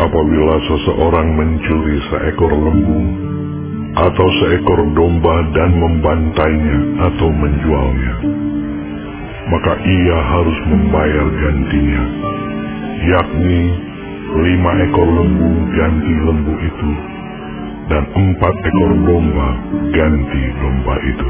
Apabila seseorang mencuri seekor lembu atau seekor domba dan membantainya atau menjualnya, maka ia harus membayar gantinya, yakni 5 ekor lembu ganti lembu itu, dan 4 ekor domba ganti domba itu.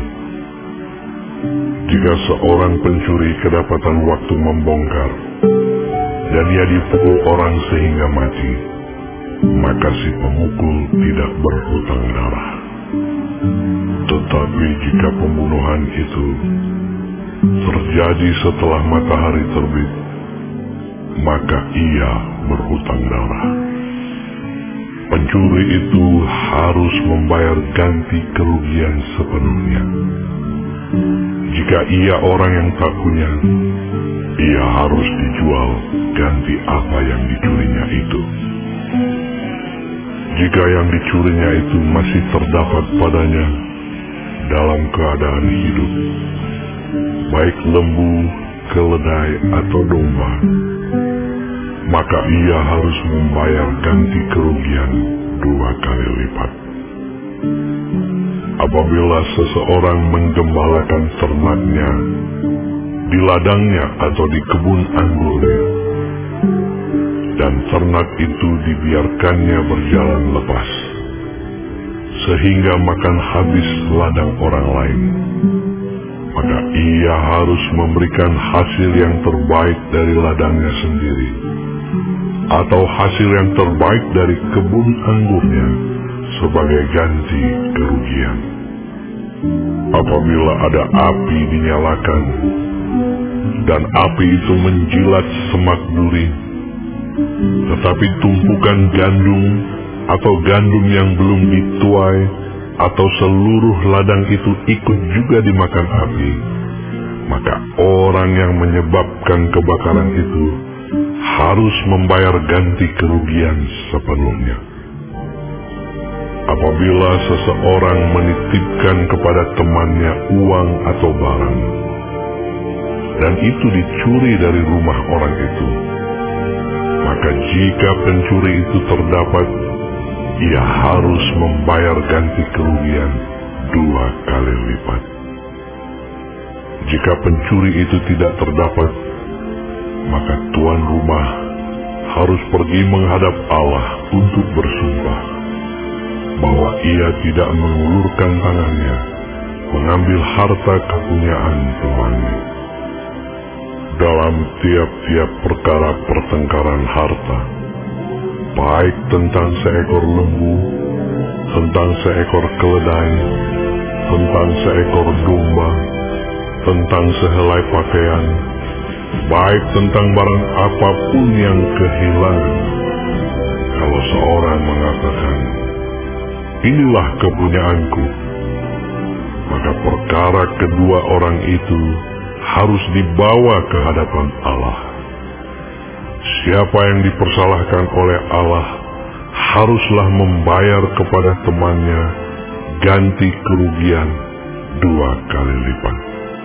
Jika seorang pencuri kedapatan waktu membongkar, dan ia dipukul orang sehingga mati, maka si pemukul tidak berhutang darah. Tetapi jika pembunuhan itu terjadi setelah matahari terbit, maka ia berhutang darah. Pencuri itu harus membayar ganti kerugian sepenuhnya. Jika ia orang yang tak punya, ia harus dijual ganti apa yang dicurinya itu. Jika yang dicurinya itu masih terdapat padanya dalam keadaan hidup, baik lembu, keledai, atau domba, maka ia harus membayar ganti kerugian 2 kali lipat. Apabila seseorang menggembalakan ternaknya di ladangnya atau di kebun anggurnya, dan ternak itu dibiarkannya berjalan lepas, sehingga makan habis ladang orang lain, maka ia harus memberikan hasil yang terbaik dari ladangnya sendiri, atau hasil yang terbaik dari kebun anggurnya sebagai ganti kerugian. Apabila ada api dinyalakan, dan api itu menjilat semak duri, tetapi tumpukan gandum atau gandum yang belum dituai atau seluruh ladang itu ikut juga dimakan api, maka orang yang menyebabkan kebakaran itu harus membayar ganti kerugian sepenuhnya. Apabila seseorang menitipkan kepada temannya uang atau barang, dan itu dicuri dari rumah orang itu, maka jika pencuri itu terdapat, ia harus membayar ganti kerugian 2 kali lipat. Jika pencuri itu tidak terdapat, maka tuan rumah harus pergi menghadap Allah untuk bersumpah bahwa ia tidak mengulurkan tangannya mengambil harta kepunyaan temannya. Dalam tiap-tiap perkara pertengkaran harta, baik tentang seekor lembu, tentang seekor keledai, tentang seekor domba, tentang sehelai pakaian, baik tentang barang apapun yang kehilangan, kalau seorang mengatakan, "Inilah kepunyaanku," maka perkara kedua orang itu harus dibawa ke hadapan Allah. Siapa yang dipersalahkan oleh Allah haruslah membayar kepada temannya ganti kerugian 2 kali lipat.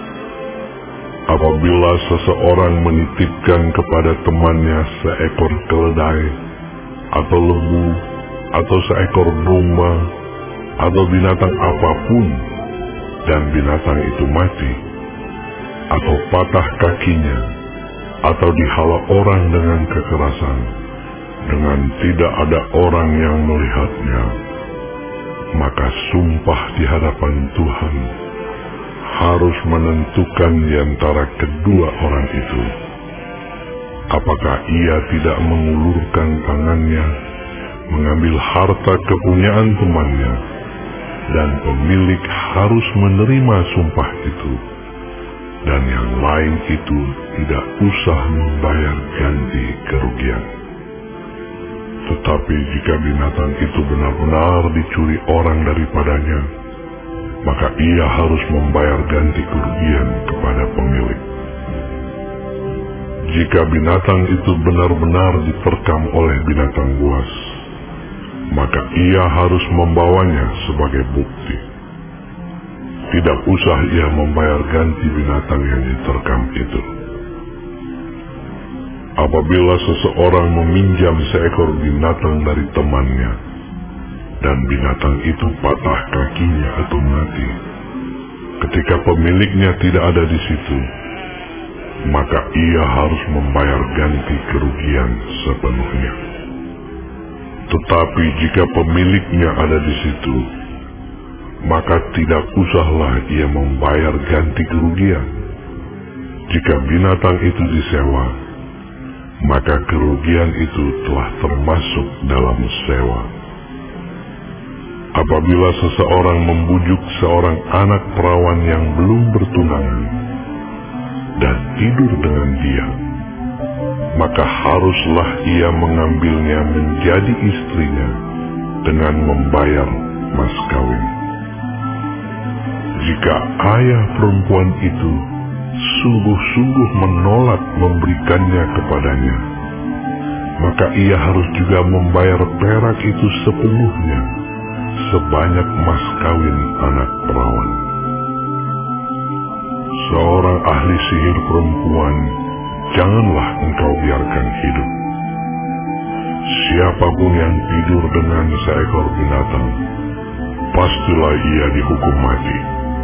Apabila seseorang menitipkan kepada temannya seekor keledai atau lembu atau seekor domba atau binatang apapun, dan binatang itu mati, atau patah kakinya, atau dihala orang dengan kekerasan, dengan tidak ada orang yang melihatnya, maka sumpah di hadapan Tuhan harus menentukan di antara kedua orang itu, apakah ia tidak mengulurkan tangannya mengambil harta kepunyaan temannya, dan pemilik harus menerima sumpah itu, dan yang lain itu tidak usah membayar ganti kerugian. Tetapi jika binatang itu benar-benar dicuri orang daripadanya, maka ia harus membayar ganti kerugian kepada pemilik. Jika binatang itu benar-benar diterkam oleh binatang buas, maka ia harus membawanya sebagai bukti. Tidak usah ia membayar ganti binatang yang diterkam itu. Apabila seseorang meminjam seekor binatang dari temannya, dan binatang itu patah kakinya atau mati, ketika pemiliknya tidak ada di situ, maka ia harus membayar ganti kerugian sepenuhnya. Tetapi jika pemiliknya ada di situ, maka tidak usahlah ia membayar ganti kerugian. Jika binatang itu disewa, maka kerugian itu telah termasuk dalam sewa. Apabila seseorang membujuk seorang anak perawan yang belum bertunangan dan tidur dengan dia, maka haruslah ia mengambilnya menjadi istrinya dengan membayar mas kawin. Jika ayah perempuan itu sungguh-sungguh menolak memberikannya kepadanya, maka ia harus juga membayar perak itu sepenuhnya, sebanyak mas kawin anak perawan. Seorang ahli sihir perempuan janganlah engkau biarkan hidup. Siapapun yang tidur dengan seekor binatang, pastilah ia dihukum mati.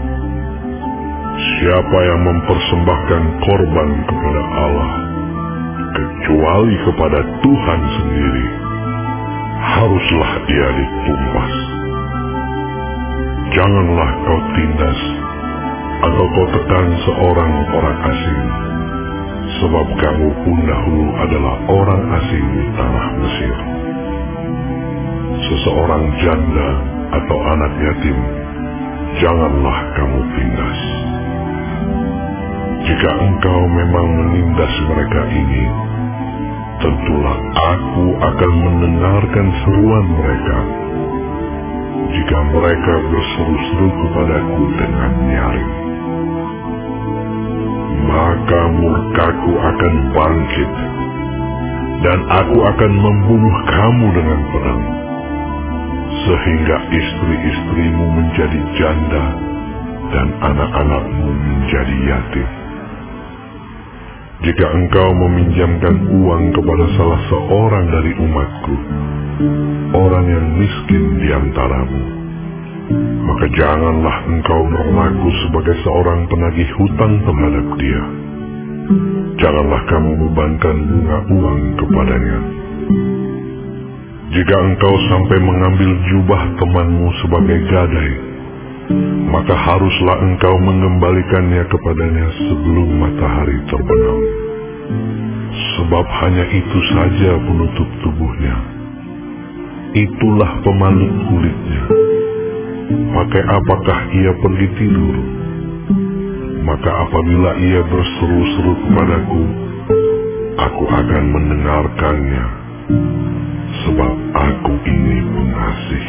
Siapa yang mempersembahkan korban kepada Allah, kecuali kepada Tuhan sendiri, haruslah ia ditumpas. Janganlah kau tindas atau kau tekan seorang orang asing, sebab kamu pun dahulu adalah orang asing di tanah Mesir. Seseorang janda atau anak yatim, janganlah kamu tindas. Jika engkau memang menindas mereka ini, tentulah aku akan mendengarkan seruan mereka. Jika mereka berseru-seru kepadaku dengan nyaring, maka murkaku akan bangkit, dan aku akan membunuh kamu dengan pedang, sehingga istri-istrimu menjadi janda, dan anak-anakmu menjadi yatim. Jika engkau meminjamkan uang kepada salah seorang dari umatku, orang yang miskin di antaramu, maka janganlah engkau berlaku sebagai seorang penagih hutang terhadap dia. Janganlah kamu bebankan bunga uang kepadanya. Jika engkau sampai mengambil jubah temanmu sebagai gadai, maka haruslah engkau mengembalikannya kepadanya sebelum matahari terbenam. Sebab hanya itu saja penutup tubuhnya. Itulah pemalut kulitnya. Pakai apakah ia pergi tidur? Maka apabila ia berseru-seru kepadaku, aku akan mendengarkannya, sebab aku ini pengasih.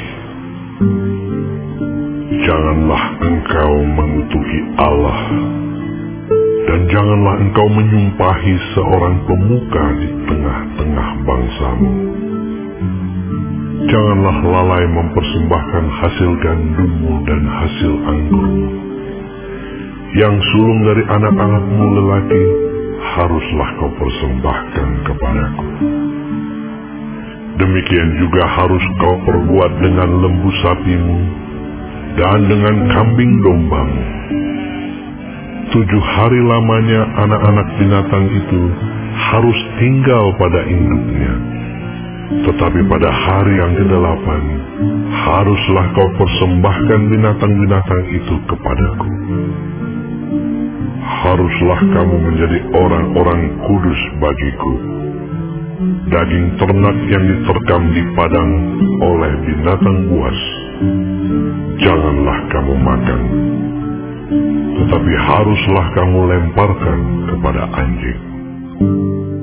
Janganlah engkau mengutuki Allah, dan janganlah engkau menyumpahi seorang pemuka di tengah-tengah bangsamu. Janganlah lalai mempersembahkan hasil gandummu dan hasil anggurmu. Yang sulung dari anak-anakmu lelaki haruslah kau persembahkan kepadaku. Demikian juga harus kau perbuat dengan lembu sapimu dan dengan kambing dombamu. 7 hari lamanya anak-anak binatang itu harus tinggal pada induknya. Tetapi pada hari yang ke-8, haruslah kau persembahkan binatang-binatang itu kepadaku. Haruslah kamu menjadi orang-orang kudus bagiku. Daging ternak yang diterkam di padang oleh binatang buas, janganlah kamu makan. Tetapi haruslah kamu lemparkan kepada anjing.